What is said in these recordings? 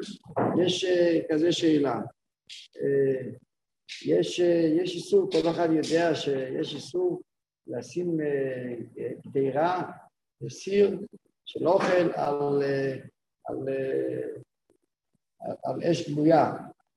יש כזה שאלה. יש איסור, כל אחד יודע שיש איסור לשים גדירה בסיר של אוכל על אש גלויה.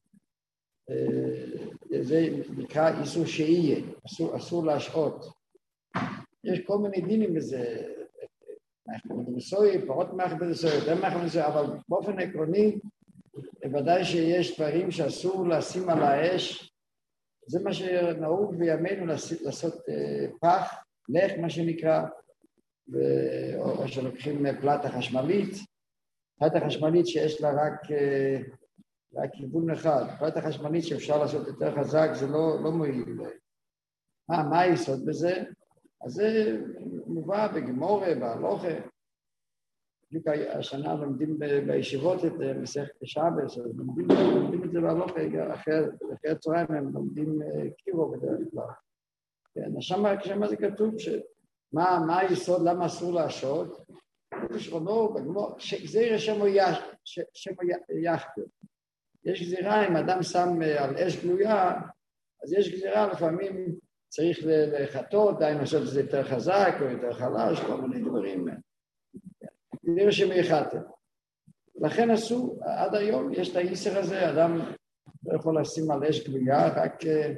זה נקרא איסור שיהיה, אסור להשעות. יש כל מיני דינים בזה, מסוי, פחות מסוי, יותר מסוי, אבל באופן עקרוני, בוודאי שיש דברים שאסור לשים על האש, זה מה שנהוג בימינו לעשות פח, לך מה שנקרא, או שלוקחים פלטה חשמלית, פלטה חשמלית שיש לה רק כיוון אחד, פלטה חשמלית שאפשר לעשות יותר חזק, זה לא מועיל. מה היסוד בזה? אז זה מובא בגמורה, בהלוכה. בדיוק השנה לומדים בישיבות את מסכת שבס, אז לומדים את זה בהלוכה, אחרי הצהריים הם לומדים קירו בדרך כלל. כן, שם זה כתוב מה היסוד, למה אסור להשעות? בשכונו, גזירה שמו יחקר. יש גזירה, אם אדם שם על אש גלויה, אז יש גזירה, לפעמים צריך לחטות, דיינו לעשות את זה יותר חזק או יותר חלש, כל מיני דברים. גזירה שמייחתם. לכן עשו, עד היום יש את האיסר הזה, אדם לא יכול לשים על אש גלויה, רק...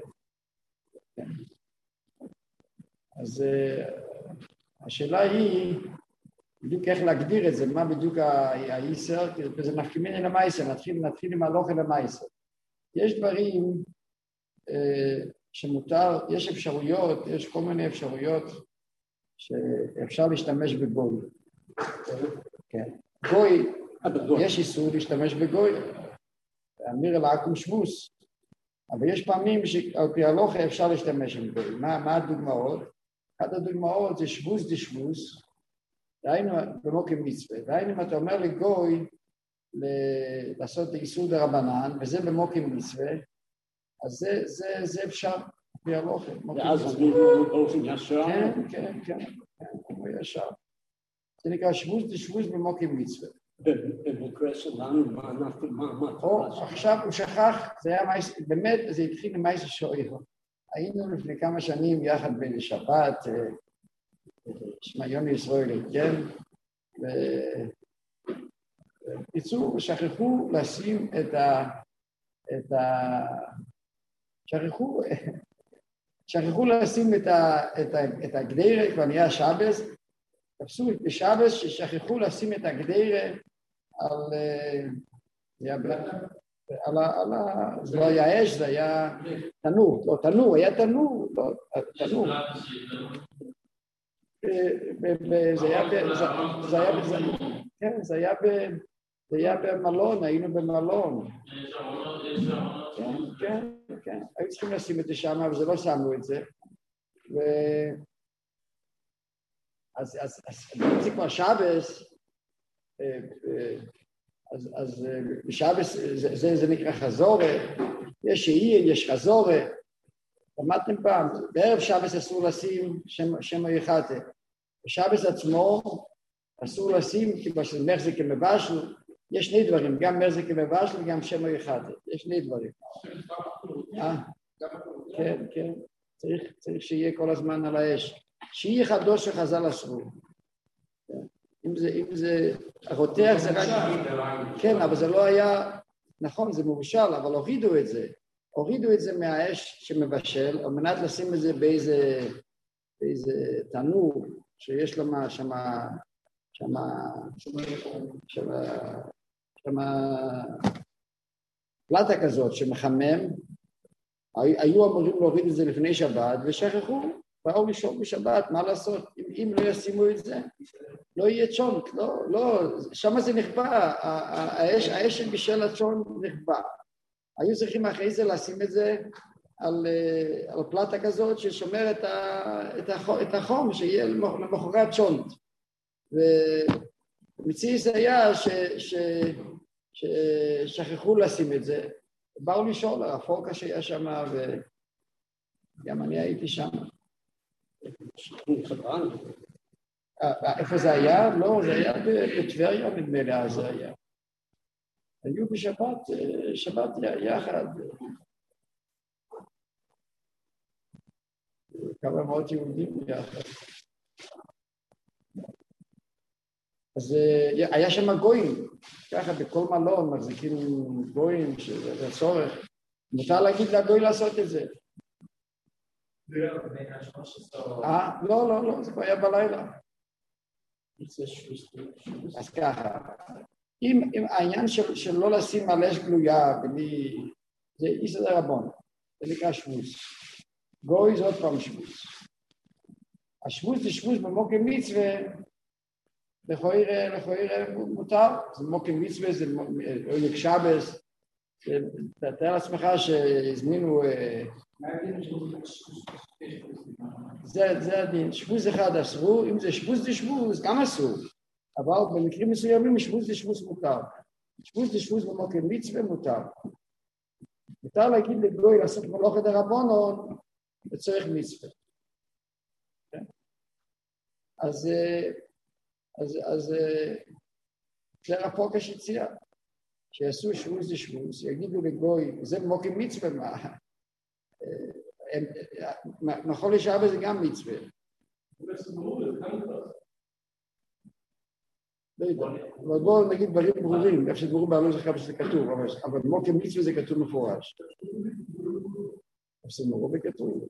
אז השאלה היא, בדיוק איך להגדיר את זה, מה בדיוק האיסר, כי זה נפקימין למייסר, נתחיל עם הלוכה למייסר. יש דברים שמותר, יש אפשרויות, יש כל מיני אפשרויות שאפשר להשתמש בגוי. כן. גוי, יש איסור להשתמש בגוי, אמיר אלעקום שבוס, אבל יש פעמים שעל פי הלוכה אפשר להשתמש עם גוי. מה הדוגמאות? אחת הדוגמאות זה שבוס דשבוס, דהיינו במוקם מצווה, דהיינו אם אתה אומר לגוי לעשות איסור דרבנן, וזה במוקם מצווה, אז זה אפשר לפי הלוכה. ואז אני באופן ישר? כן, ישר. זה נקרא שבוס דשבוס במוקם מצווה. במקרה שלנו, מה? עכשיו הוא שכח, זה היה באמת, זה התחיל עם מייס שואר. היינו לפני כמה שנים יחד בשבת, שמיון ישראל, כן? ופיצור, שכחו לשים שכחו לשים את הגדירה, כבר נהיה שבס, תפסו בשבס ששכחו לשים את הגדירה זה לא היה אש, זה היה תנור, לא תנור, היה תנור, לא, תנור. זה היה במלון, היינו במלון. כן, היו צריכים לשים את זה שם, אבל זה לא שמו את זה. אז זה כבר שבס, אז בשבס זה נקרא חזורה, יש שעיר, יש חזורה. למדתם פעם, בערב שבס אסור לשים שם היחתה. בשבס עצמו אסור לשים, כי מחזיק כמבשל, יש שני דברים, גם מחזיק כמבשל וגם שם היחתה. יש שני דברים. כן, צריך שיהיה כל הזמן על האש. שיהיה חדוש שחז"ל אסרו. אם זה, הרותח זה רק... כן, אבל זה לא היה... נכון, זה מבושל, אבל הורידו את זה מהאש שמבשל, על מנת לשים את זה באיזה תנור, שיש לו שמה פלטה כזאת שמחמם, היו אמורים להוריד את זה לפני שבת, ושכחו, באו לישון בשבת, מה לעשות? אם לא ישימו את זה, לא יהיה צ'ונט, לא, שמה זה נחבא, האש של בישל הצ'ונט נחבא. היו צריכים אחרי זה לשים את זה על פלטה כזאת ששומר את החום, שיהיה למחרת צ'ונט. ומציס היה ששכחו לשים את זה, באו לשאול, הפורקה שהיה שם, וגם אני הייתי שם. איפה זה היה? לא, זה היה בטבריה, נדמה לי, אז זה היה. היו בשבת, שבת יחד. כמה מאות יהודים יחד. אז היה שם גויים, ככה בכל מלון מחזיקים גויים שזה צורך. מותר להגיד לגוי לעשות את זה. לא, זה כבר היה בלילה. אז ככה, אם העניין של לא לשים על אש גלויה, זה איסא דרבנן, זה נקרא שבוז. גוי זה עוד פעם שבוז. השבוז זה שבוז במוקם מצווה, לכאורה מותר, זה מוקם מצווה, זה עונג שבס, תאר לעצמך שהזמינו, זה הדין, שבוז אחד אסרו, אם זה שבוז דשבוז גם אסור, אבל במקרים מסוימים שבוז דשבוז מותר, שבוז דשבוז במוקם מצווה מותר. מותר להגיד לגוי לעשות מלאכת דרבנן לצורך מצווה. אז זה הפוקש הציע, שיעשו שבוז דשבוז, יגידו לגוי, זה מוקם מצווה, מחול לשעה זה גם מצווה. לא יודע, אבל בואו נגיד דברים ברורים, איך שדברו בעלו זכר שזה כתוב, אבל מוקם מצווה זה כתוב מפורש. זה נורא וכתוב.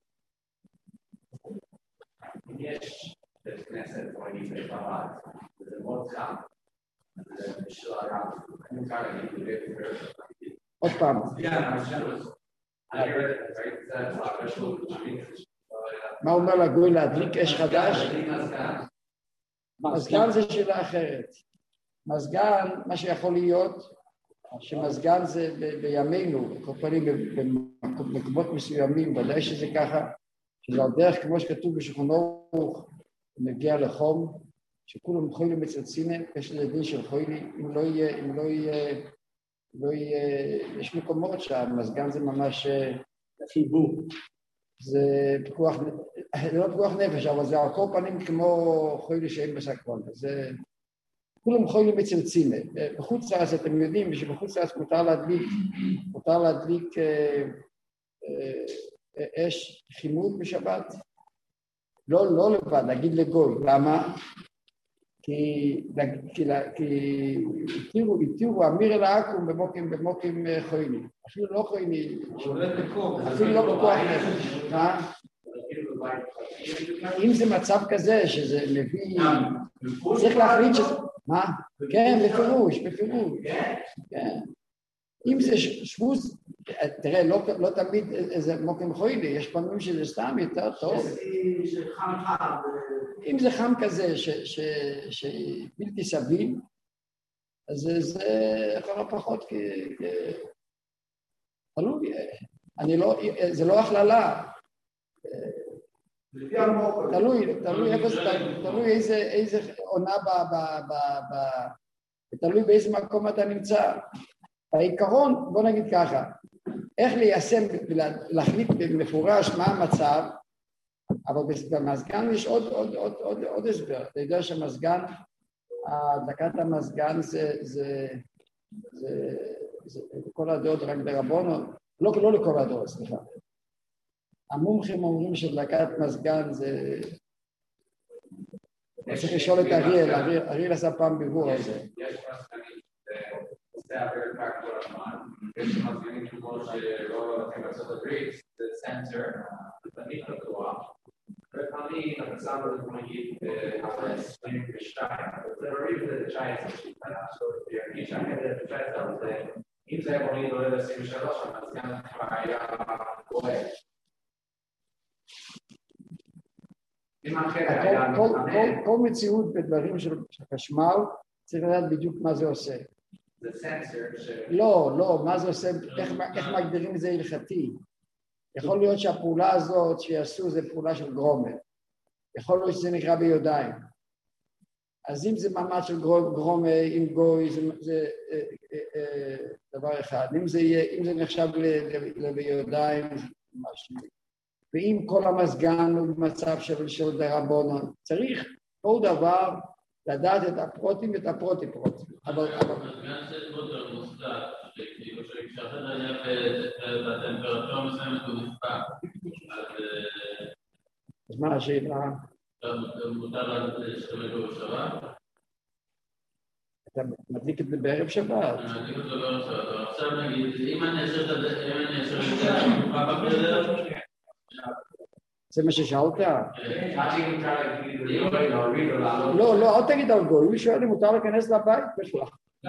יש בית כנסת או נפני חב"ד, וזה מאוד חם, זה בשביל הרב, אני כאן אני בבית כנסת. עוד פעם. מה אומר לגוי להדליק אש חדש? מזגן זה שאלה אחרת. מזגן, מה שיכול להיות, שמזגן זה בימינו, כל פעמים במקומות מסוימים, ודאי שזה ככה, שזה על דרך כמו שכתוב בשולחן ערוך, נגיע לחום, שכולם חולים אצל צינם, יש לזה דין של חולי, אם לא יהיה, יש מקומות שהמזגן זה ממש חיבור. זה פיקוח, לא פיקוח נפש, אבל זה על כל פנים כמו חולי שאין בסקרון. זה כולם חולים אצל צינם. בחוץ לארץ אתם יודעים שבחוץ לארץ מותר להדליק אש חימום בשבת. לא לבד, להגיד לגוי. למה? כי התירו אמיר אל העכו"ם במוקים חויני. אפילו לא חויני, אפילו לא פיקוח נפש. אם זה מצב כזה שזה מביא, צריך להחליט שזה... מה? כן, בפירוש. כן. אם זה שבוז, תראה, לא תמיד איזה מוקם חוילי, יש פעמים שזה סתם יותר טוב. אם זה חם כזה שבלתי סביל, אז זה יכול פחות תלוי, זה לא הכללה. תלוי איזה עונה תלוי באיזה מקום אתה נמצא. בעיקרון, בוא נגיד ככה, איך ליישם ולהחליט במפורש מה המצב, אבל במזגן יש עוד הסבר. אתה יודע שהמזגן, הדלקת המזגן זה כל הדעות רק דרבנן, לא לכל הדעות, סליחה. המומחים אומרים שדלקת מזגן זה... צריך לשאול את אריאל עשה פעם בירור על זה. זה הרבה יותר כל הזמן, יש שמזמינים כמו שלא הולכים לארצות הברית, זה סנסור, זה תמיד פתוח, ולפעמים אתה שם לו כמו נגיד 22, זה מוריד את זה 19 שיטה, כי שאני יודע את 19, אבל אם זה היה מוריד עולה ל-23, אז גם כבר היה גורם. כל מציאות בדברים של חשמל צריך לדעת בדיוק מה זה עושה. לא, מה זה עושה, איך מגדירים את זה הלכתי? יכול להיות שהפעולה הזאת שיעשו זה פעולה של גרומה, יכול להיות שזה נקרא ביודיים. אז אם זה מעמד של גרומה עם גוי, זה דבר אחד. אם זה נחשב ביודיים, זה משהו. ואם כל המזגן הוא במצב של דרבנן, צריך כל דבר לדעת את הפרוטים ואת הפרוטים. אבל... המזגן זה עוד מוסתר. כשהחדר היה בטמפרטורה מסוימת הוא נפתח, אז מה השאלה? מותר להשתמש בו בשבת? אתה מדליק את זה בערב שבת. אני מדליק אותו בערב שבת, אבל עכשיו נגיד, אם אני אשאיר את זה, בחדר, זה מה ששאלת? Touching, לא, לא, אל תגיד על גוי, הוא שואל אם מותר להיכנס לבית בכלל. אם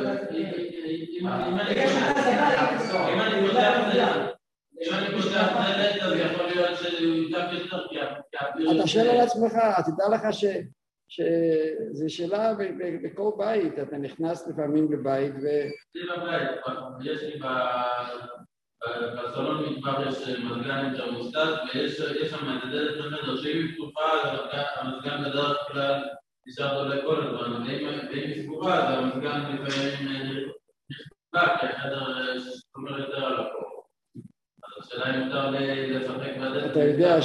אני פותח דלת, אז יכול להיות שהוא ידע יותר, כי אתה שואל על עצמך, תדע לך שזו שאלה בכל בית, אתה נכנס לפעמים לבית ו... יש לי בסלון מטבח יש מזגן עם תרמוסטט, ויש שם את דלת בחדר שאם היא פתוחה, המזגן בדרך כלל נשאר עולה כל הזמן, ואם היא סגורה, אז המזגן לפעמים נחבק, כי החדר שומר יותר על הקור. אז השאלה אם מותר לשחק בדלת, אתה יודע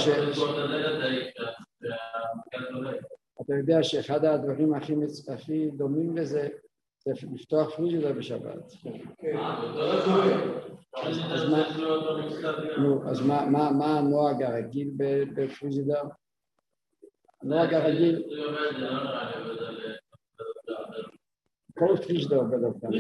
אתה יודע שאחד הדברים הכי דומים לזה, זה לפתוח פריג'ידר בשבת. אז מה הנוהג הרגיל בפריג'ידר? הנוהג הרגיל... כל פריג'ידר עובד על פעם.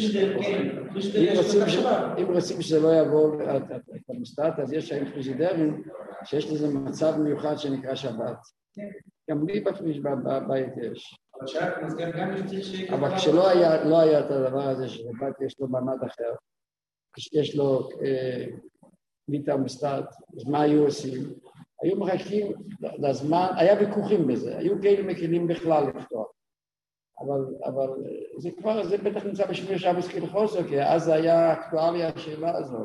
אם רוצים שזה לא יעבור את המסתת, אז יש היום פריג'ידרים שיש לזה מצב מיוחד שנקרא שבת. גם לי בבית יש. אבל כשלא היה את הדבר הזה שבבית יש לו מעמד אחר, יש לו מיטה מסתת, אז מה היו עושים? היו מחכים לזמן, היה ויכוחים בזה, היו כאלה מקלים בכלל לפתוח. אבל זה בטח נמצא בשביל שבס כלחוסו, כי אז היה אקטואליה השאלה הזאת.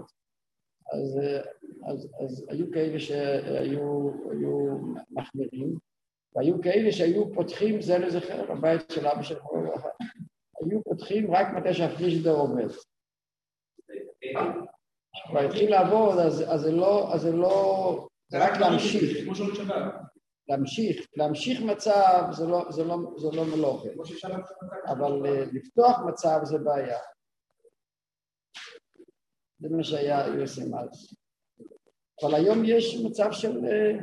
אז היו כאלה שהיו מחמירים, והיו כאלה שהיו פותחים זה לזכר בבית של אבא של כל אחד. היו פותחים רק מתי שהפריג'ידר עובד. כבר התחיל לעבוד, אז זה לא, זה רק להמשיך. להמשיך מצב זה לא מלוכה. אבל לפתוח מצב זה בעיה. זה מה שהיה יוסם אז. אבל היום יש מצב של...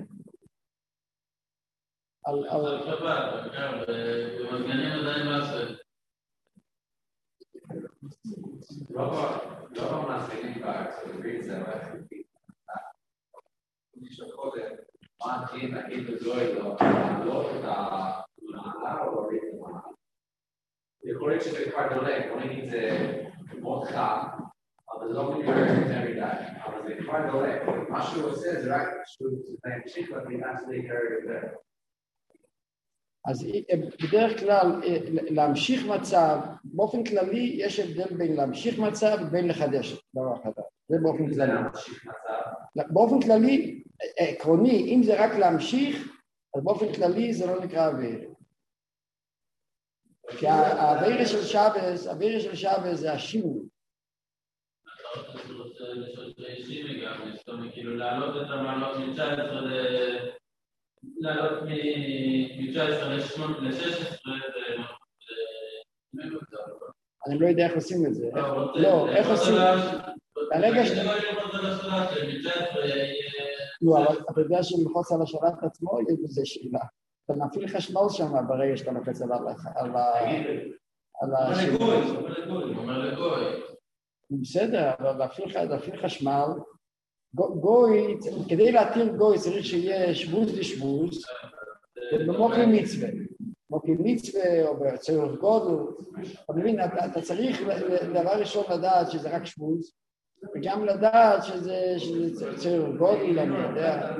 על שבת, במזגנים עדיין לעשות. לא מאזינים באקסלברית, זה רק קודם, מה הכי נגיד בזוהי לא את המעלה או להוריד את המעלה. יכול להיות שזה כבר דולק, בוא נגיד זה מאוד חם, אבל זה לא מתברר יותר מדי, אבל זה כבר דולק. מה שהוא עושה זה רק שהוא להמשיך לפעילה שזה יקרה יותר. אז בדרך כלל להמשיך מצב, באופן כללי יש הבדל בין להמשיך מצב ובין לחדש דבר חדש. זה באופן כללי. באופן כללי, עקרוני, אם זה רק להמשיך, אז באופן כללי זה לא נקרא אוויר. כי האוויר של שבס זה השינוי. כאילו להעלות את המעלות מ-19 לעלות מ-19 ל-16 אני לא יודע איך עושים את זה. לא, איך עושים? הרגע ש... לא, אבל אתה יודע שלחוץ על השרת עצמו, יש בזה שאלה. אתה מפעיל חשמל שם ברגע שאתה לוחץ על השאלה. אומר לגוי. בסדר, אבל להפעיל חשמל, גוי, כדי להתיר גוי צריך שיהיה שבוז לשבוז, במוקי מצווה. מוקי מצווה או בציור גודל, אתה מבין, אתה צריך דבר ראשון לדעת שזה רק שבוז, וגם לדעת שזה ציור גודל, אני יודע.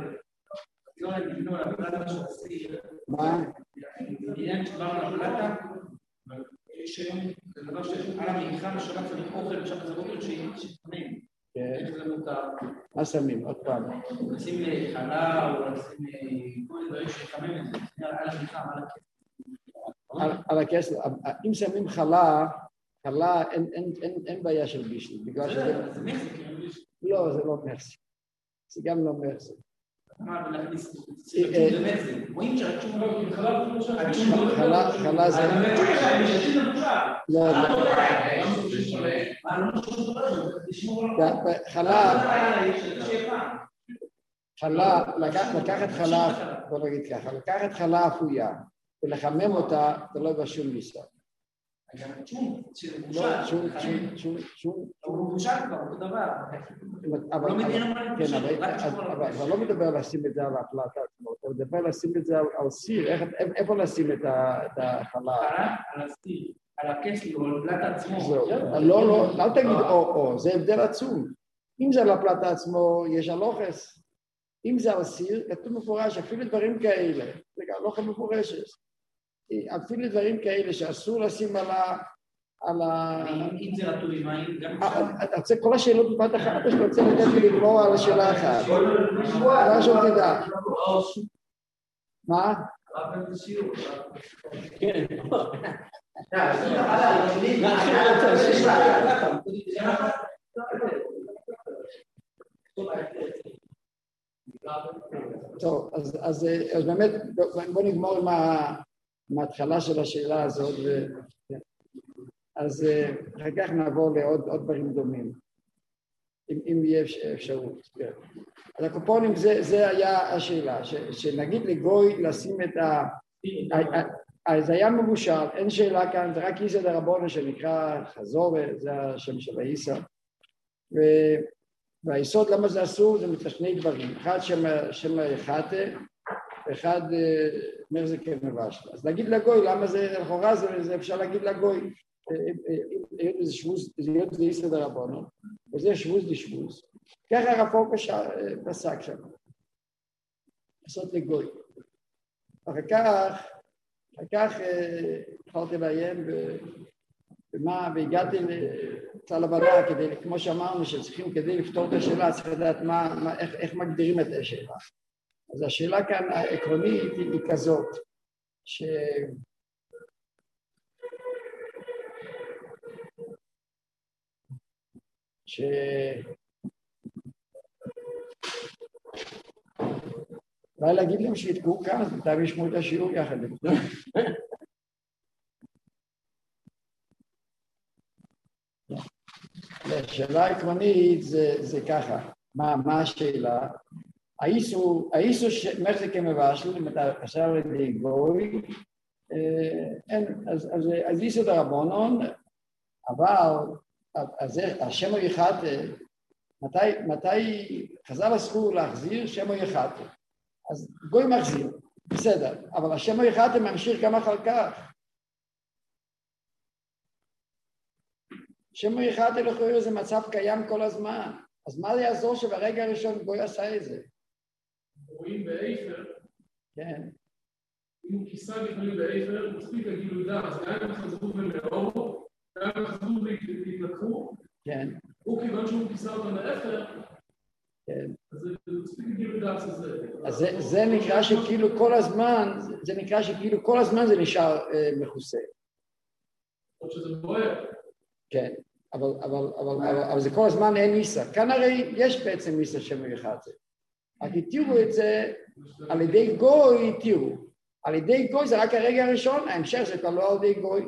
מה? בעניין שדיברנו על הפלטה, יש היום דבר שעל המעיכה בשבת צריך אוכל בשבת הבוקר ששמים. איך זה מותר? מה שמים? עוד פעם. נשים חלה או נשים כל דברים שחמם את זה, על המעיכה, על הכסף. על הכסף. אם שמים חלה אין בעיה של בישל. זה מקסי. לא, זה לא מקסי. זה גם לא מקסי. מה, ולהכניס באמת זה. רואים שהצ'ום לא חלב חלה זה... לא, חלה, לקחת חלה, בוא נגיד ככה, לקחת חלה אפויה ולחמם אותה, זה לא בשום ניסה. צ'ום, הוא מבושל כבר, אותו דבר. אבל לא מדבר לשים את זה על הפלטה עצמו, אתה מדבר לשים את זה על סיר, איפה לשים את החלה? על הסיר, על הכסף, או על הפלטה עצמו. לא, אל תגיד או, זה הבדל עצום. אם זה על הפלטה עצמו, יש הלוחס. אם זה על סיר, כתוב מפורש, אפילו דברים כאלה, זה גם לא מפורשת. אפילו דברים כאלה שאסור לשים על ה... אם זה רטובי מים, גם אתה רוצה כל השאלות בבת אחת, או שאתה רוצה לתת לי לגמור על השאלה אחת? מה שאתה תדע. מה? כן. טוב, אז באמת בוא נגמור עם ההתחלה של השאלה הזאת, אז אחר כך נעבור לעוד דברים דומים, אם יהיה אפשרות. אז הקופונים זה היה השאלה, שנגיד לגוי לשים את זה היה מבושל, אין שאלה כאן, זה רק איסא דרבנן שנקרא חזורה, זה השם של האיסא, והיסוד למה זה אסור זה משני דברים, אחד שם חטא, אחד מרזק מבשל. אז להגיד לגוי, למה זה לכאורה זה אפשר להגיד לגוי, היות זה איסא דרבנן, וזה שבוז דשבוז. ככה הרב פסק שם, לעשות לגוי. אחר כך התחלתי לעיין והגעתי לצל הבנה, כמו שאמרנו שצריכים כדי לפתור את השאלה, צריך לדעת איך מגדירים את השאלה. אז השאלה כאן העקרונית היא כזאת, אולי להגיד להם שיתקעו כאן, אז בינתיים ישמעו את השיעור יחד. השאלה העקרונית זה ככה, מה השאלה? האיסו מחזיק מבשל, אם אתה חשב על ידי גוי, אז איסו דרבנן, אבל השם יחטא, מתי חז"ל אסרו להחזיר שם יחטא? אז גוי מחזיר, בסדר, אבל השם יחטא ממשיך גם אחר כך. שם יחטא לכאורה זה מצב קיים כל הזמן, אז מה זה יעזור שברגע הראשון גוי עשה את זה? רואים באיפר, כן. אם הוא כיסה לפעמים באיפר, מספיק הגילוי דעת, אז גם הם חזרו ונאורו, גם הם חזרו והתלקחו, כן. הוא כיוון שהוא כיסה אותם באיפר, כן. אז זה מספיק הגילוי דעת הזה. אז זה נקרא שכאילו כל הזמן, כל הזמן זה נשאר מכוסה. או שזה בוער. כן, אבל זה כל הזמן אין ניסה. כאן הרי יש בעצם ניסה שם יחטא. רק התירו את זה על ידי גוי, התירו. על ידי גוי זה רק הרגע הראשון, ההמשך זה כבר לא על ידי גוי.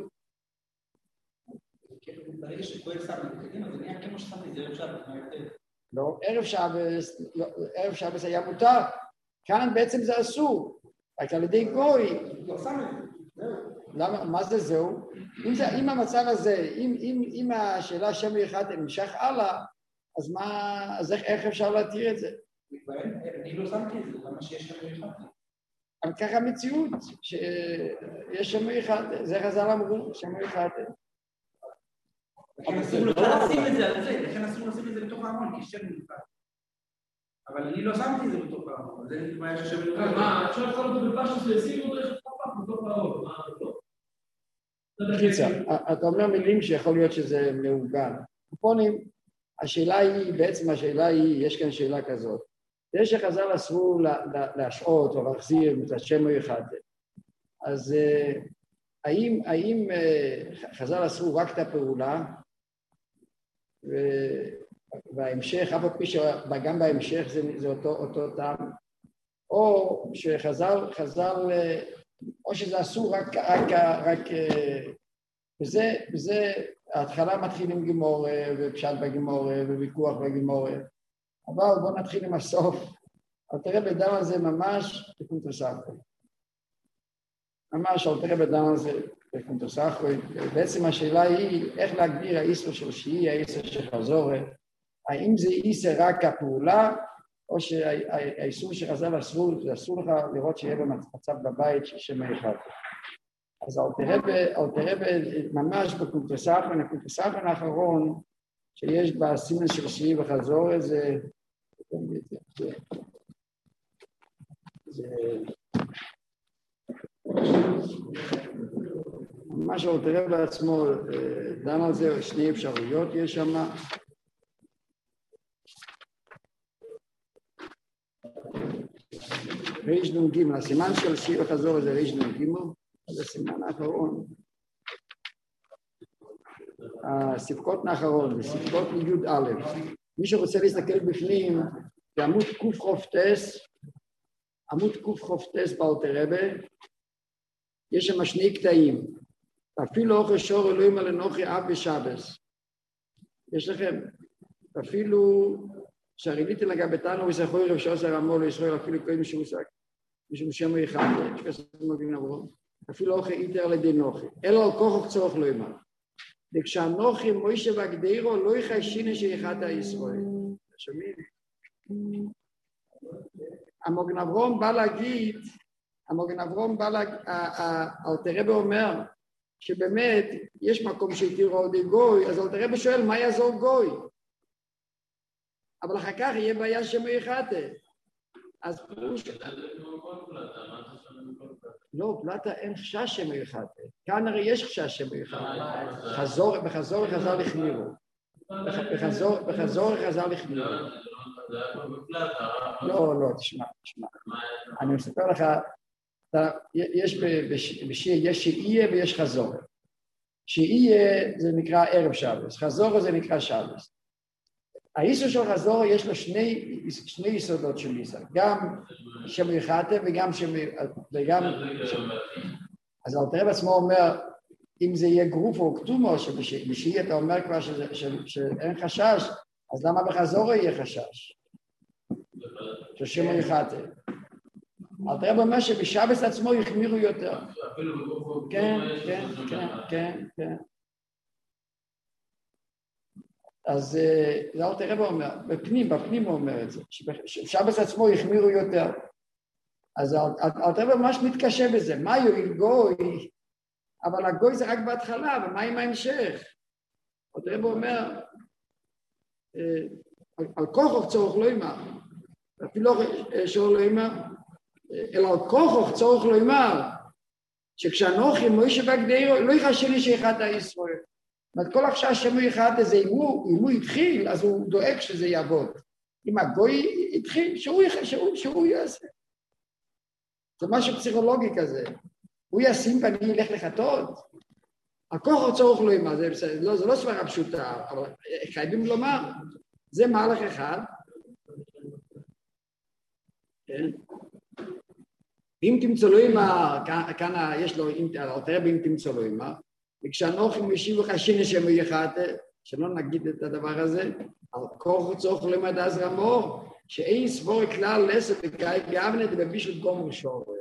ברגע שגוי שם את הקדימה, זה נהיה כמו ששמתי, זה ערב שבת, מה יותר? לא, ערב שבת היה מותר. כאן בעצם זה אסור. רק על ידי גוי. לא שם את זה, זהו. למה? מה זה זהו? אם המצב הזה, אם השאלה שם יחטא נמשך הלאה, אז איך אפשר להתיר את זה? אני לא שמתי את זה, למה שיש שם יחטא? אבל ככה המציאות, שיש שם יחטא, זה חז"ל אמרו, שם יחטא. לכן אסור לשים את זה על זה, לכן אסור לשים את זה בתוך הארון, כי שם יחטא. אבל אני לא שמתי את זה בתוך הארון, זה בעיה ששם יחטא. מה, עכשיו יכול להיות בפשט שישימו אותו איך פפח בתוך הארון, מה לא? קיצר, אתה אומר מילים שיכול להיות שזה מעוגן. קופונים, השאלה היא, יש כאן שאלה כזאת. זה שחז"ל אסרו להשעות או להחזיר את השם יחטא. אז האם חז"ל אסרו רק את הפעולה, וההמשך, אף על פי שגם בהמשך זה אותו טעם, או שחז"ל, או שזה אסור רק וזה, ההתחלה מתחיל עם גימור, ופשט בגימור, וויכוח בגימור, אבל בואו נתחיל עם הסוף. אבל תראה בדם הזה ממש בקונטרסחוי. ממש, אבל תראה בדם הזה בקונטרסחוי. בעצם השאלה היא, איך להגדיר האיסור של שיעי, האיסור של חזורי, האם זה איסור רק הפעולה, או שהאיסור שחז"ל אסור לך לראות שיהיה במצב בבית שם אחד. אז אל תראה ממש בקונטרסחוי, הקונטרסחוי האחרון, שיש בסימן של שיעי וחזורי, זה מה שהוא תראה בעצמו, דן על זה, שני אפשרויות יש שם. ריש נ"ג, הסימן של שיעי וחזורי זה ריש נ"ג, זה הסימן האחרון. הספקות האחרון, זה ספקות י"א. מי שרוצה להסתכל בפנים, זה עמוד קח"ס, עמוד קח"ס באלתר רבי, יש שם שני קטעים. אפילו אוכל שור אלוהים על אנוכי אב ושבס. יש לכם, אפילו שהריליתי לגבתנו וסחוי רב שעושה רמו לישראל, אפילו קודם משום שם אחד, אפילו אוכל איתר לדינוכי. אלא על כוחו צורך לא יאמר. וכשאנוכי מוישה והגדירו לא יחיישיני שיחת הישראל. שומעים? המוגן אברום בא להגיד, אלתר רבי אומר שבאמת יש מקום שהתירו עוד גוי, אז אלתר רבי שואל מה יעזור גוי? אבל אחר כך יהיה בעיה שמו יחתה. אז לא, פלטה אין חשש שמו יחתה. כאן הרי יש חשש שמו יחתה. בחזור חז"ל החמירו. בחזור חז"ל החמירו. לא, תשמע. אני מספר לך, יש שיעי ויש חזור. שיעי זה נקרא ערב שבס, חזור זה נקרא שבס. האיסור של חזור יש לו שני יסודות של איסור, גם שם יחתה וגם אז אלתר רבי עצמו אומר, אם זה יהיה גרוף או כתומו, שבשיעי אתה אומר כבר שאין חשש, אז למה בחזור יהיה חשש? ששם יחתה. אלתר רבי אומר שבשבס עצמו יחמירו יותר. כן. אז אלתר רבי אומר, בפנים הוא אומר את זה, שבשבס עצמו יחמירו יותר. אז אלתר רבי ממש מתקשה בזה, מה יועיל גוי? אבל הגוי זה רק בהתחלה, ומה עם ההמשך? אלתר רבי אומר, על כוחו צורך לא יאמר, אפילו שור לא יאמר, אלא על כוחו צורך לא יאמר, שכשאנוכי מוישה והגדירו לא יחשני שיחת הישראל. זאת אומרת, כל החשש שמו יחת הזה, אם הוא התחיל, אז הוא דואג שזה יעבוד. אם הגוי התחיל, שהוא יעשה. זה משהו פסיכולוגי כזה. הוא ישים ואני ילך לחטות. הכוח צורך לא יאמר, זה לא סברה פשוטה, אבל חייבים לומר, זה מהלך אחד. כן? אם תמצא לו יאמר, כאן יש לו, אלתר רבי אם תמצא לו יאמר, וכשאנוכי משיב וחשיני שמו יחתה, שלא נגיד את הדבר הזה, על כוח צורך למד אז רמו, שאין סבור כלל לסת וקאי גאבנת בבישל גומר שור.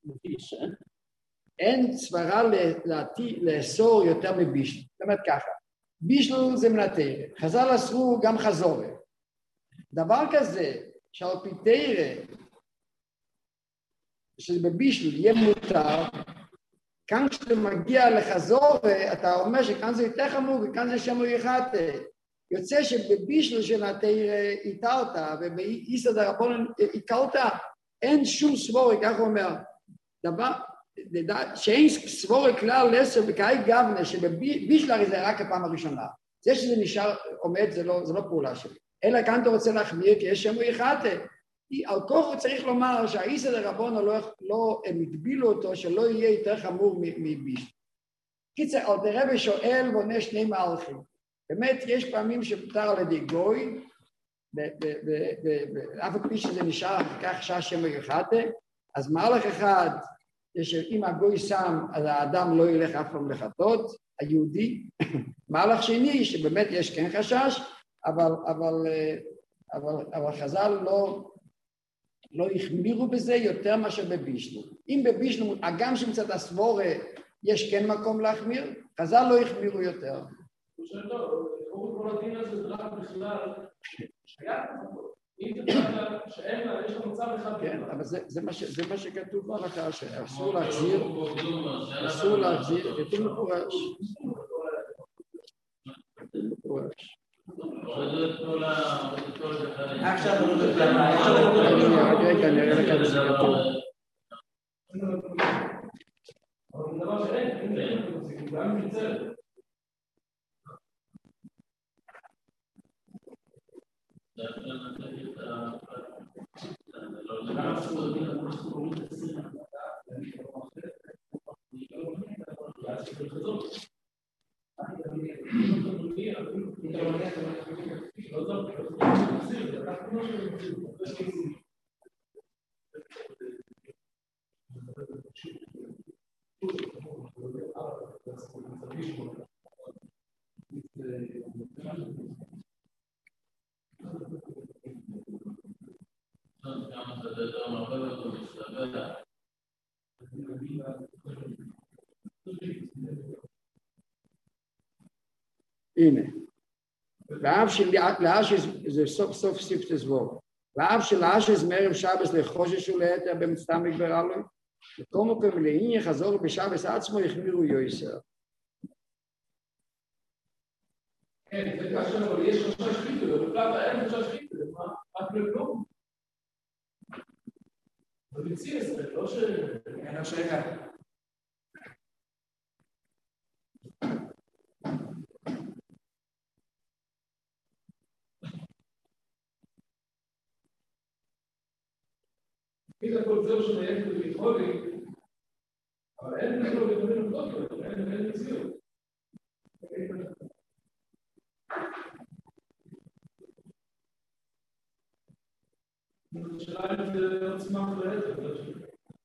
אין סברה לאסור יותר מבישל. זאת אומרת ככה, בישל זה מנתר, חז"ל אסרו גם חזורי. דבר כזה, שעל פי תרא, שבבישל יהיה מותר, כאן כשאתה מגיע לחזור, אתה אומר שכאן זה יותר חמור וכאן זה שמו יחתה. יוצא שבבישל של התרא איתרת ובאיסא דרבנן הקלת, אין שום סבורי, כך הוא אומר. דבר, שאין סבורי כלל לסר וקאי גבנה, שבבישל הרי זה רק הפעם הראשונה. זה שזה נשאר עומד, זה לא פעולה שלי. אלא כאן אתה רוצה להחמיר כי יש שמו יחתה. על כוח הוא צריך לומר שהאיסא דרבנן לא מגבילו אותו, שלא יהיה יותר חמור מבישל. קיצר, אלתר רבי שואל ועונה שני מהלכים. באמת, יש פעמים שמותר על ידי גוי, ואף על פי שזה נשאר כך שעה שם יחתה, אז מהלך אחד, שאם הגוי שם, אז האדם לא ילך אף פעם לחטות, היהודי. מהלך שני, שבאמת יש כן חשש, אבל חז"ל לא החמירו בזה יותר מאשר בבישלו. אם בבישלו, הגם שמצד הסבורה יש כן מקום להחמיר, חז"ל לא החמירו יותר. לא, כל הדין הזה רק בכלל, שהיה אם זה בכלל שאין לה, יש לה מצב אחד. כן, אבל זה מה שכתוב בהלכה, שאסור להחזיר, אסור להחזיר, כתוב מפורש. עכשיו לא יודע רגע, נראה לך את זה כתוב. אבל זה דבר שאין, זה גם מצלת. הנה, זה סוף סיפת סבור, ואף שלאשז מערב שבס לחושש ולהתר במצטם מגבר אלוהים, וכל מקום לעין יחזור בשבס עצמו יחמירו יויסר. כן, זה קשה, אבל יש חשש חיתו, ובכלל אין חשש חיתו, מה כלום? זה מציע את זה, לא ש... אין לו שאלה. מי זה כל זהו שמייך את ביטחוני, אבל אין בכלל ביטחוני לא, אין מציאות. השאלה אם זה עוצמה ולעצם, לא שאלה.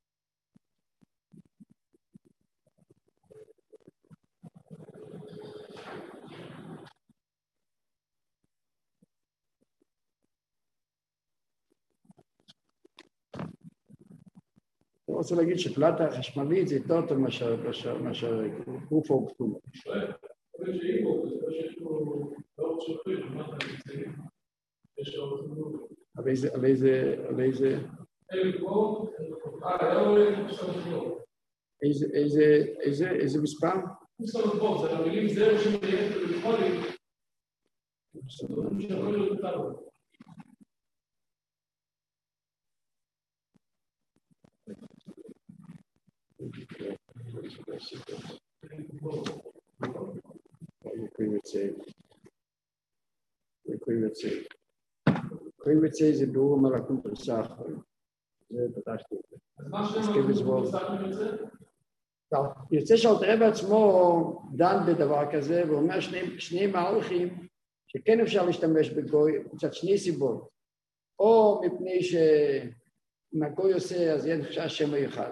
אני רוצה להגיד שפלטה החשמלית זה יותר טוב מאשר גוף או כתומה. אבל שאם הוא, זה שיש לו לא שופט, מה אתה נמצאים? יש לו כתומה. על איזה... איזה מספר? זה המילים זהו שמייך ולבחולי. שיכול להיות אותנו. קריבצי זה ביאור מלאכות פרסח, זה פתחתי. אז מה שאנחנו פרסחנו את זה? יוצא שאלתר בעצמו דן בדבר כזה, ואומר שני מהלכים שכן אפשר להשתמש בגוי, קצת שני סיבות. או מפני שאם הגוי עושה, אז יהיה חשש שם מיוחד.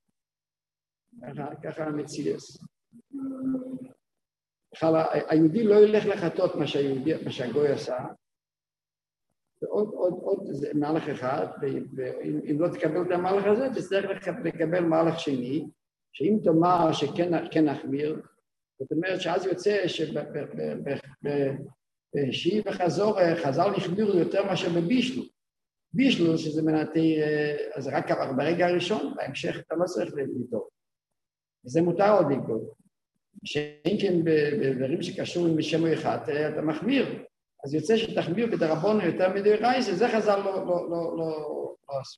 ככה המציאס. היהודי לא ילך לחטות מה שהגוי עשה, ועוד מהלך אחד, ואם לא תקבל את המהלך הזה, תצטרך לקבל מהלך שני, שאם תאמר שכן נחמיר, זאת אומרת שאז יוצא שבשאי וחזור, חז"ל נחמירו יותר מאשר בבישלו. בישלו, שזה מנתי, אז רק ברגע הראשון, בהמשך אתה לא צריך לבדוק. וזה מותר עוד לבדוק. שאין כן בדברים שקשורים בשם אחד, אתה מחמיר. אז יוצא שתחמיר בדרבנו יותר מדי רייס, זה חז"ל לא עשו.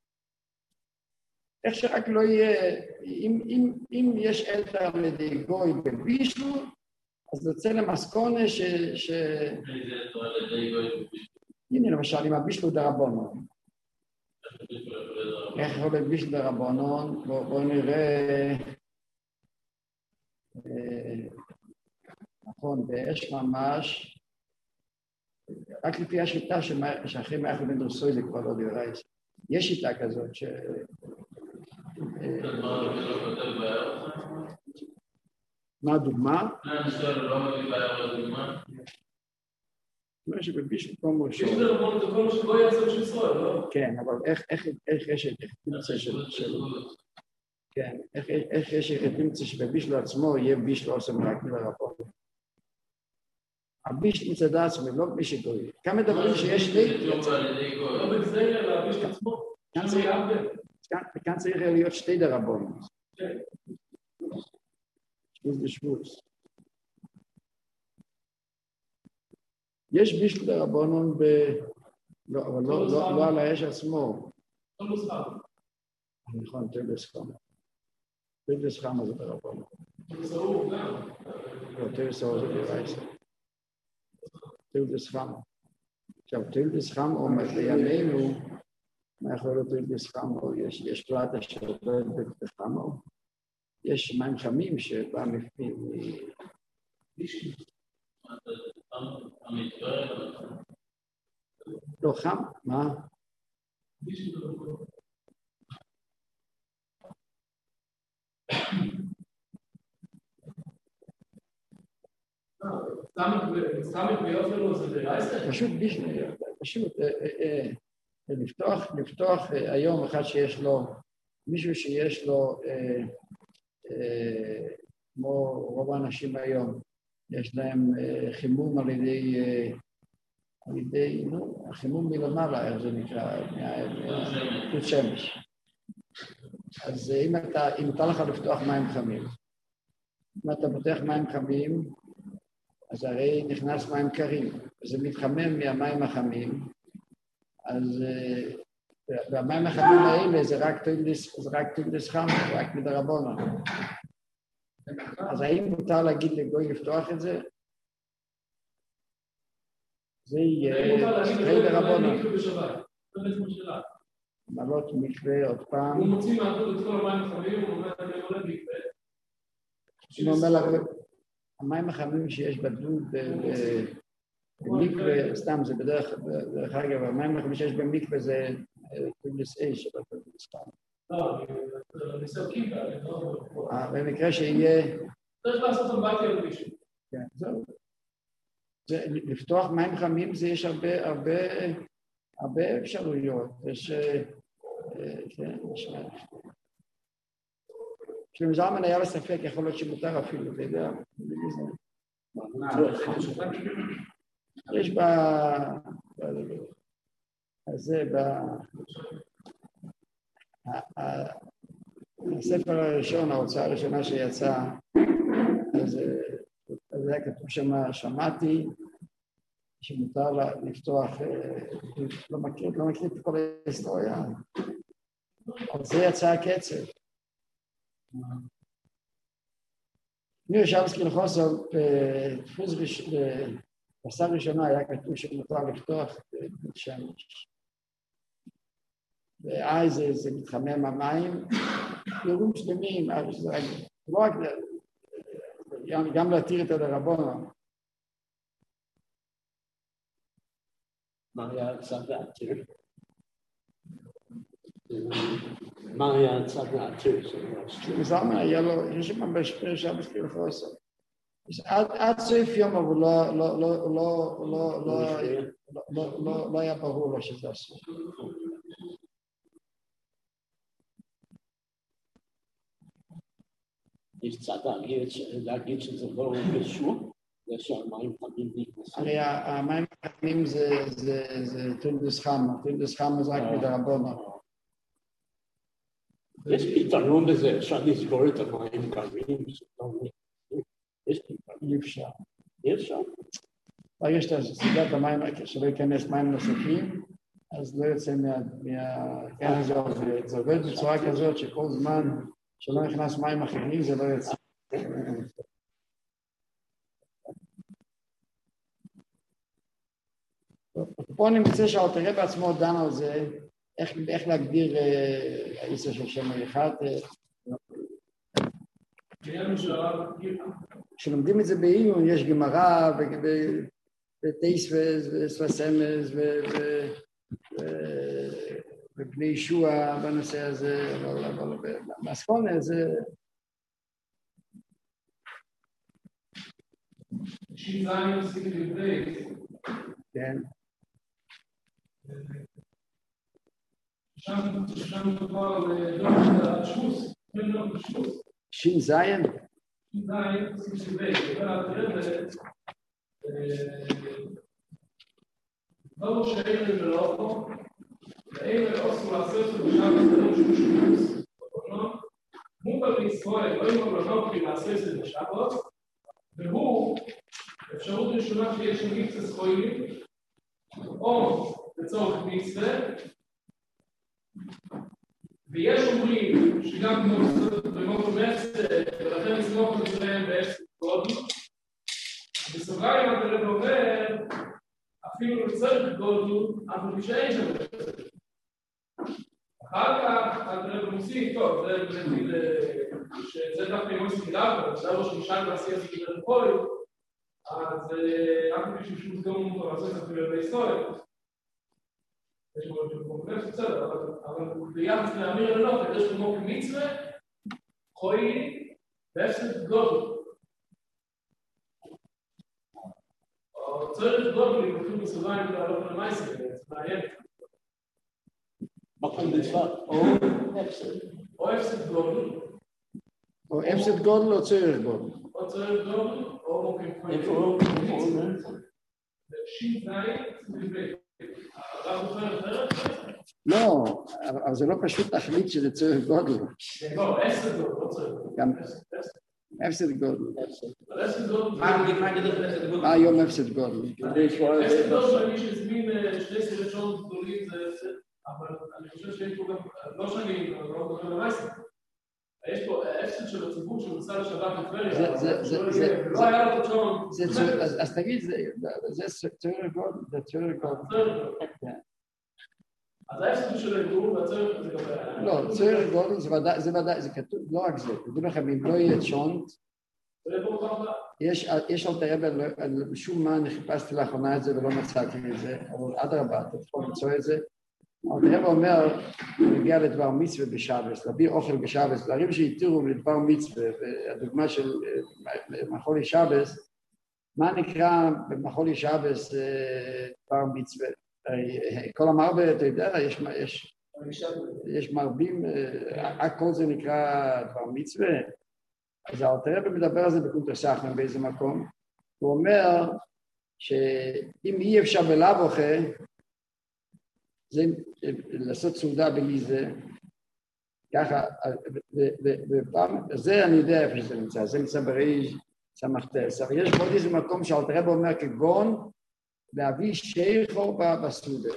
איך שרק לא יהיה, אם יש אלתר לידי גוי בבישלו, אז יוצא למסקונה הנה למשל, אם הבישלו דרבנו. איך יכול להיות בישלו דרבנו? בואו נראה, נכון, באש ממש, רק לפי השיטה שאחרי מאחר בן דרסוי זה כבר לא דרייס. יש שיטה כזאת ש... מה הדוגמה? מה שבבישל כמו יש לרבון את כל מה שלא יעשה בשביל ישראל, לא? כן, אבל איך יש את התמצא של... כן, איך יש את התמצא שבבישל עצמו יהיה בישל עושה רק מלרבון. הבישל מצד עצמו, לא בישל גוי. כמה דברים שיש לי... לא בזה אלא הבישל עצמו. כאן צריך להיות שתי דרבון. כן. שבוס ושבוס. יש בישל דרבונון אבל לא על האש עצמו. לא מוסחר. נכון, תלדס חמה. תלדס חמה זה דרבונון. סעור גם. לא, תלדס סעור זה דרייסה. תלדס חמה. עכשיו, תלדס חמה אומר לימינו, מה יכול להיות תלדס חמה? יש פלטה שעובד בתלדס חמה. יש מים חמים שבא מפי... לא חם, מה? סתם ביופי לו זה דרייסה? פשוט בישל, פשוט לפתוח היום אחד שיש לו, מישהו שיש לו, כמו רוב האנשים היום, יש להם חימום על ידי, החימום מלמעלה, איך זה נקרא, מהחוט שמש. אז אם אתה לך לפתוח מים חמים, אם אתה פותח מים חמים, אז הרי נכנס מים קרים, וזה מתחמם מהמים החמים, אז והמים החמים האלה זה רק תלדס חם, רק מדרבונה. אז האם מותר להגיד לגוי לפתוח את זה? זה יהיה שתי דרבונה. מעלות מקווה עוד פעם. הוא מוציא מהדוד את כל המים החמים, הוא אומר, אני עולה מקווה. הוא אומר לך, המים החמים שיש בדוד במקווה, סתם זה בדרך אגב, המים החמים שיש במקווה זה תלדס אש, אבל תלדס חם. לא, אני סרקים כאלה, לא... במקרה שיהיה... צריך לעשות אמבטיה למישהו. כן, זהו. לפתוח מים חמים זה יש הרבה אפשרויות. יש... כן, יש... כשלמזרמן היה לספק, יכול להיות שמותר אפילו, אתה יודע. יש זה הספר הראשון, ההוצאה הראשונה שיצא, אז היה כתוב שם, שמעתי שמותר לפתוח, לא מכיר את כל ההיסטוריה, אבל זה יצא הקצב. ניר שבסקי לחוסר, בספר ראשונה היה כתוב שמותר לפתוח בית שמש. ואז זה מתחמם המים, יורים שלמים, לא רק גם להתיר את הדרבונה. מה היה הצד להתיר? מה היה הצד להתיר? מזרמן היה לו, יש שם בשפר שבסקי לחוסר. עד סוף יום, אבל לא היה ברור לו שזה הסוף. יש צד להגיד שזה לא קשור, זה שהמים חמים נכנסים. הרי המים חמים זה תלדס חם, תלדס חם זה רק מדרבונה. יש פתרון בזה, אפשר לסגור את המים קרים, יש פתרון. אי אפשר. אי אפשר? ברגע שאתה סגרת המים, שלא ייכנס מים נוספים, אז לא יוצא מהכן הזה, זה עובד בצורה כזאת שכל זמן שלא נכנס מים אחרים, זה לא יוצא. פה אני מוצא שהאלתר רבי בעצמו דן על זה, איך להגדיר האיסר של שם אחד. כשלומדים את זה בעיון, יש גמרא וטייספס וספסמס ובני ישוע בנושא הזה, אבל במסכונה זה... שיזיים עושים לבית. כן. שם מדובר על דוח השמוס, כן, דוח השמוס. שין זיין? שין זיין עושים לבית, דור שאין למלאכו, ואין עשו לעשות בשם הדברים שהוא שמוס. מוטה בישראל, לא עם המלאכו כי לעשות את השבת, והוא אפשרות ראשונה שיש עם מקצה סחוילים, או לצורך מצווה, ויש אומרים שגם במוקו מעשר, ולכן נסמוך לצלם בעשר גודל, בסוגריים אתה אומר, אפילו לצורך גודל, אבל משאין שם בעשר. אחר כך אתה מוסיף, טוב, זה בשביל, שזה דווקא עם מוסיף גדול, זה לא שמשל בעשייה זה כדאי לפועל, אז רק בשביל שהוא סגור מותר לעשות את זה בהיסטוריה. יש מאוד שקומפלקס, בסדר, אבל ביחס להמיר אלונות, יש כמו כמצווה, חוי, בהפסד גודל. צריך גודל, אם אפילו בסוגריים לעלות למייסר, זה מעניין. מקום בצפת, או הפסד גודל. או הפסד גודל או צריך גודל. או צריך גודל, או מוקים חיים. איפה? שין זין, לבית. לא, אבל זה לא פשוט תחליט שזה צריך גודל. לא, הפסד גודל, לא צריך. גם הפסד גודל. מה הגדול בהפסד גודל? מה היום הפסד גודל? הפסד גודל שאני שהזמין שני סרט שעות גדולים זה הפסד, אבל אני חושב שיש פה גם, לא שאני, לא מדבר למייסר. יש פה הפסד של הציבור שנוסע לשבת בטבריה, לא היה לו תשעון. אז תגיד, זה צריך גודל, זה צריך גודל. אז ההפסד של הארגון והצורך זה גם... לא, צריך גודל זה ודאי, זה כתוב, לא רק זה, תדעו לכם, אם לא יהיה צ'ונט, יש על תראה, בשום מה אני חיפשתי לאחרונה את זה ולא מצאתי את זה, אבל אדרבה, אתה יכול למצוא את זה. אבל הרב אומר, הוא הגיע לדבר מצווה בשבס, להביא אוכל בשבס, להרים שהתירו לדבר מצווה, והדוגמה של מחולי שבס, מה נקרא במחולי שבס דבר מצווה? כל המרבה, אתה יודע, יש מרבים, הכל זה נקרא דבר מצווה, אז הרב מדבר על זה בקונטרסחמן באיזה מקום, הוא אומר שאם אי אפשר בלאבוכה, זה לעשות סעודה בלי זה, ככה, ופעם, זה אני יודע איפה שזה נמצא, זה נמצא בראי סמכתס, אבל יש עוד איזה מקום שהרב אומר כגון, להביא שייכו בסעודה.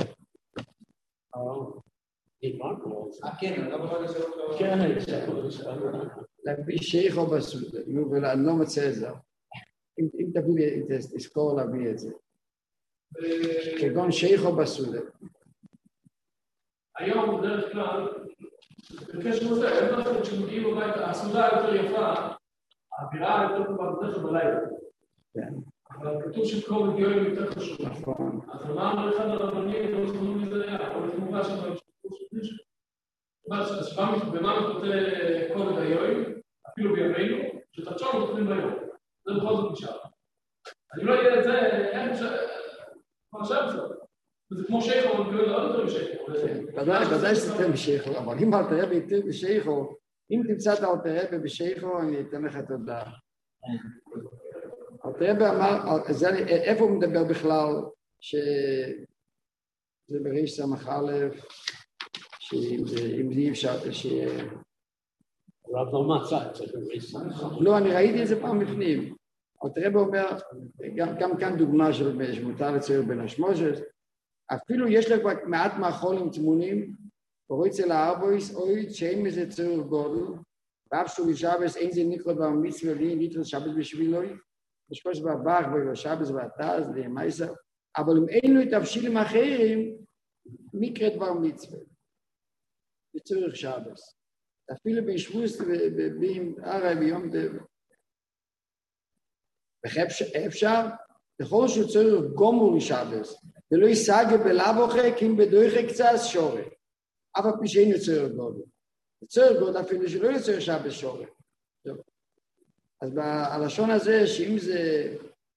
כן, להביא שייכו בסעודה, ואני לא מצא את זה. אם תביא לי, תזכור להביא את זה. כגון שייכו בסעודה. היום בדרך כלל, בקשר לזה, אין דווקא כשמגיעים הביתה, הסעודה יותר יפה, האווירה יותר טובה בדרך כלל בלילה. כן. אבל כתוב שכל הגיון יותר חשוב. נכון. אז אמרנו אחד הרבנים, לא זכרנו מזה היה, אבל כמובן שם במה מתבטא כל הגיון, אפילו בימינו, שתחשוב מתחילים ביום. זה בכל זאת נשאר. אני לא יודע את זה, איך אפשר, מה עכשיו זה? זה כמו שייכו, אבל כאילו לא יותר משייכו. ודאי שזה בשייכו, אבל אם אתה רבי יותר בשייכו, אם תמצא את אתה רבי בשייכו, אני אתן לך תודה. הרב אמר, איפה הוא מדבר בכלל, שזה בריש סמך א', שאם זה אפשר, הרב לא מצא את זה בריש סמך. לא, אני ראיתי את זה פעם לפנים. הרב אומר, גם כאן דוגמה שמותר לצייר בין השמושת, אפילו יש לך מעט מאכולים תמונים, או אצל הארבויס, או שאין מזה צייר גודל, ואף שהוא לשבס, אין זה נקרא דבר מצווה, לי נקרא שבס בשבילוי, משפוש בבח, ובשבס ובתז, ומייסר, אבל אם אין לו את הבשילים אחרים, מקרא דבר מצווה, בצורך שבס. אפילו בישבוס ובים ערב יום דבר. אפשר, לכל שהוא צריך גומור לשבס, ולא יסגה בלבוכה, כי אם בדויכה קצת שורה. אף הפי שאין יוצר גודל. יוצר גודל אפילו שלא יוצר שבס שורה. אז בלשון הזה, שאם זה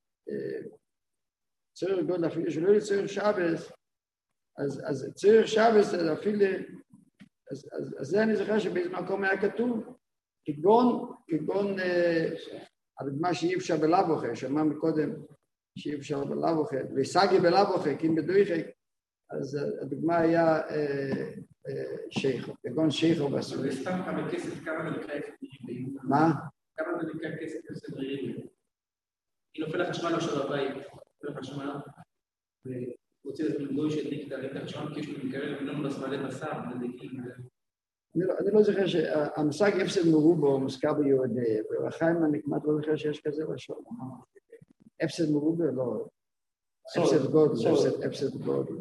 יוצר גודל אפילו שלא יוצר שבס, אז יוצר שבס אפילו, אז זה אני זוכר שבאיזה מקום היה כתוב, כגון הדוגמה שאי אפשר בלבוכה, שאמרנו מקודם שאי אפשר בלבוכה, ויסגי בלבוכה, כי אם בדויכה, אז הדוגמה היה שייכו, כגון שייכו בסוף. סתם כמה כסף, כמה זה נקרא אפסד? מה? כמה זה נקרא כסף אפסד רירי? אם נופל החשמל עכשיו בבית, נופל החשמל, ורוצה לגוי שהדליק את הרקע החשמל, כי יש לו מקרר, ולא מלא בשר, מדליקים. אני לא זוכר שהמושג אפסד מרובו מוזכר ביהודי, ולחיים אני כמעט לא זוכר שיש כזה לשון. אפסד מרובו לא. אפסד גודל, אפסד גודל.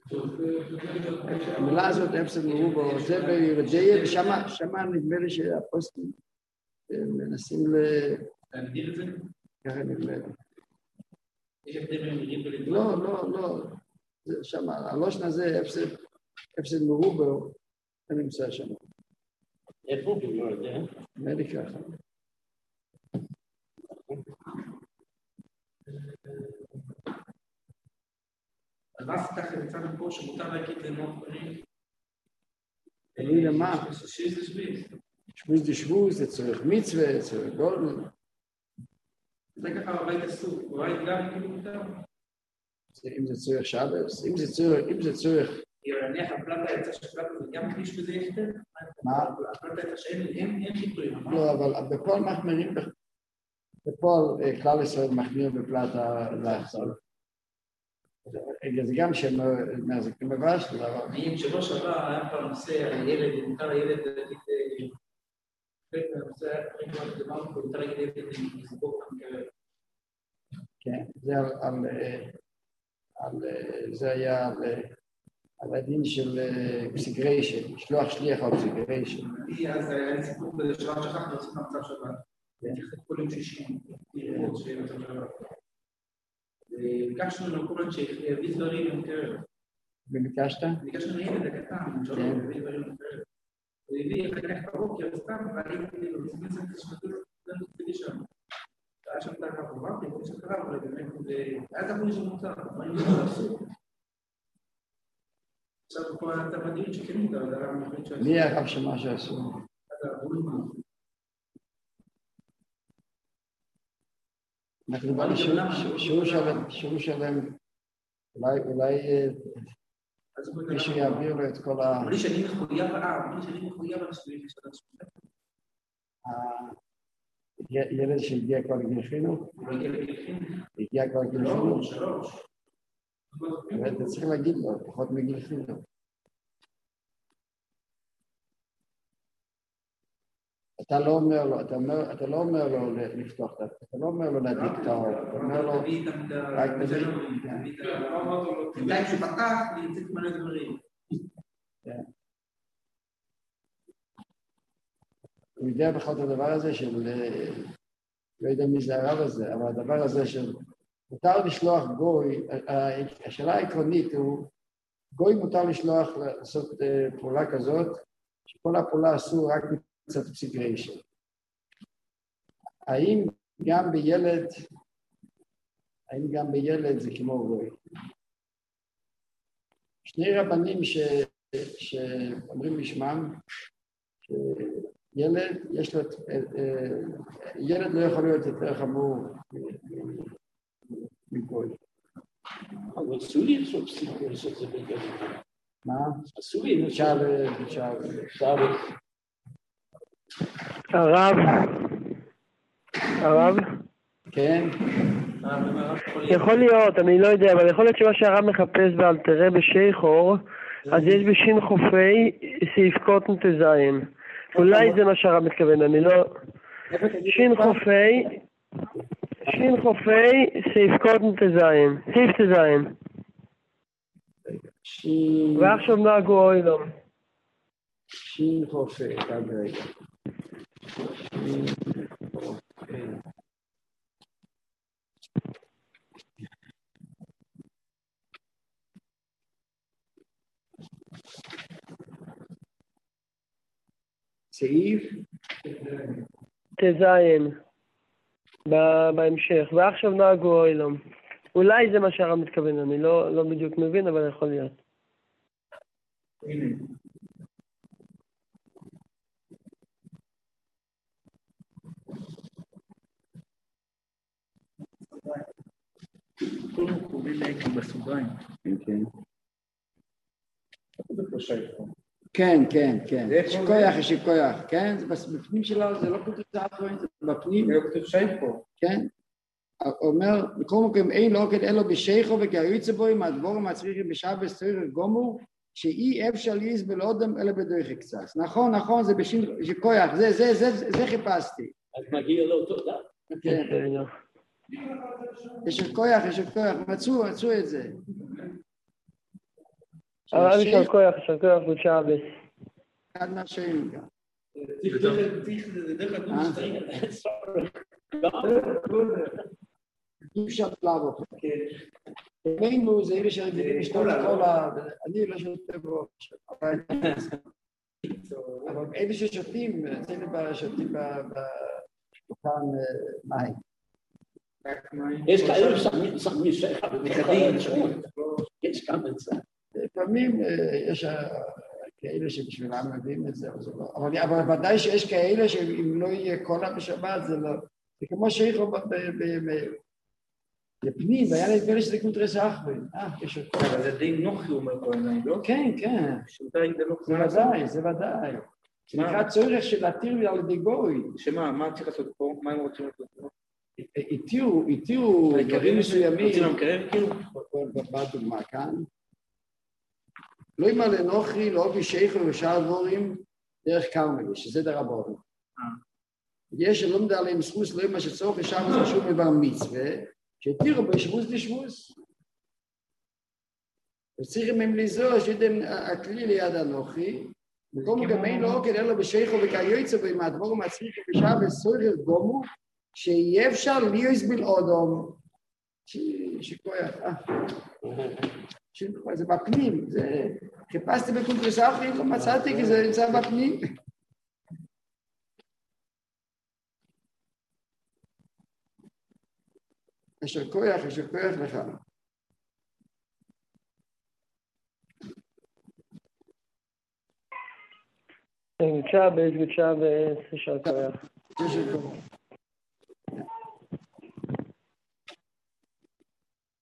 המילה הזאת, אפסד מרובו, זה ביהודי, ושם נדמה לי שהפוסטים מנסים להגדיר את זה? ככה נדמה לי. יש הבדל בין מילים ולדבר? לא. שם, הלושן הזה, אפסד מרובו, זה נמצא שם. איפה ביהודי? נדמה לי ככה. אז מה עשית מצד פה שמותר להגיד למות פנים? תלוי למה? שביז לשביז. שביז דשבוז, זה צריך מצווה, צריך גודל. זה ככה בבית אסור, בבית גם כאילו מותר. אם זה צריך שבס, אם זה צריך... נניח הפלטה יצא שפלטה זה גם כביש בזה יש יותר? מה? הפלטה יצא שאין חיתויים. לא, אבל בפועל מחמירים, בפועל כלל ישראל מחמיר בפלטה לאחסול. זה גם שהם מהזקים בבשל, אבל... שבוע שעבר היה פעם נושא הילד, מותר הילד להגיד... הנושא היה פרק דבר, מותר הילד לסבור כמקרה. כן, זה היה על הדין של פסיגריישן, לשלוח שליח על פסיגריישן. אז היה לי סיפור בזה שרק שכחנו לעשות מהמצב שבת. צריך כל יום שישי, לראות שיהיה מצב שבת. וביקשנו לנו כל הזמן שיביא דברים למקרב. וביקשת? ביקשנו לילד הקטן, שלא יביא דברים למקרב. הוא הביא לקח בבוקר, סתם, והייתי לו, מסתכל את השמתות, זה נתתי שם. היה שם תקה בבוקר, כמו שקרה, אבל באמת, ואז אמרו לי שמותר, אמרו לי שאסור. עכשיו פה אתה בדיון שכן מותר, אבל הרב מחליט שאסור. מי הרב שמה שאסור? אנחנו באים שיעור שלם, אולי מישהו יעביר לו את כל ה... אמרו לי שאני מחויב על השביעים של השביעים. ילד שהגיע כבר לגיל חינוך? הוא הגיע לגיל חינוך? הגיע כבר לגיל חינוך? 3. אבל אתה צריך להגיד לו, פחות מגיל חינוך. אתה לא אומר לו לפתוח את זה, אתה לא אומר לו להדליק את האור, אתה אומר לו... רק תביא. בינתיים שפתח, ויצא כמנה דברים. הוא יודע בכל את הדבר הזה של... לא יודע מי זה הרב הזה, אבל הדבר הזה של... מותר לשלוח גוי, השאלה העקרונית הוא, גוי מותר לשלוח לעשות פעולה כזאת, שכל הפעולה עשו רק מצד פסיגריישן. האם גם בילד זה כמו גוי? שני רבנים שאומרים בשמם, ילד, יש לו, ילד לא יכול להיות יותר חמור מגוי. אבל אסור לי לעשות פסיגריישן זה בגלל. מה? אסור לי אפשר. הרב? כן? יכול להיות, אני לא יודע, אבל יכול להיות שמה שהרב מחפש באלתרי בשייחור, אז יש בשין חופי סעיף קוטן תזיין. אולי זה מה שהרב מתכוון, אני לא... שין חופי סעיף קוטן תזיין. סעיף תזיין. ועכשיו נהגו אוילום. שין חופי, רק רגע. שין חופי. סעיף? תזיין. בהמשך. ועכשיו נהגו אילום. אולי זה מה שהרב מתכוון, אני לא בדיוק מבין, אבל יכול להיות. הנה. כולם קוראים להקים בסוגריים. כן. יש כוח, כן? בפנים שלו זה לא כתוב אחרון, זה בפנים. זה לא כתוב שייכו. כן. אומר, בכל מקום אין לא כד אלו בשייכו וכיוצא בו עם הדבורים הצריכים בשבת סטויר גומור, שאי אפשר להסבל אודם אלא בדרך קצת. נכון, זה בשין כוח, זה חיפשתי. אז מגיע לו תודה. כן. יש כוח, מצאו את זה. הרב יש כוח בשבת. עד נשאים גם. אי אפשר לעבור. בינינו זה אלה שרגילים לשתות כל אני לא שותה בו. אבל אלה ששותים, אצלנו שותים בכאן מים. יש כאלה ששמים שייכה בקדים, יש גם את זה. לפעמים יש כאלה שבשבילם מביאים את זה, אבל ודאי שיש כאלה שאם לא יהיה קולה בשבת זה לא, זה כמו שייכו לפנים, והיה נדמה שזה כמו תרס אחרין. יש את כל... אבל זה די נוחי אומר כל עיניים, לא? כן. זה ודאי. זה נקרא צורך של להתיר על ידי גוי. שמה, מה צריך לעשות פה? מה הם רוצים לעשות פה? התירו דברים מסוימים. רוצים למקרב כאילו? בדוגמה כאן. לא ימלא לנוחי, לא בשייכו ושאר דבורים דרך קרמלי, שזה דרבון. יש שלא מדע עליהם סחוס, לא ימה שצורך ושם זה חשוב מבר מצווה, שהתירו בשבוס לשבוס. וצריכים הם לזור שידם הכלי ליד הנוחי, במקום גם אין לו אוקד, אלא בשייכו וכיוצא ועם הדבורים הצריכים בשעה בסויר גומו, שיהיה אפשר לי יסביל אודום. שכוייך, זה בפנים, חיפשתי בקונטרס אחרים, לא מצאתי כי זה נמצא בפנים. יש כוח לך. בצ'אבס, יש כוח.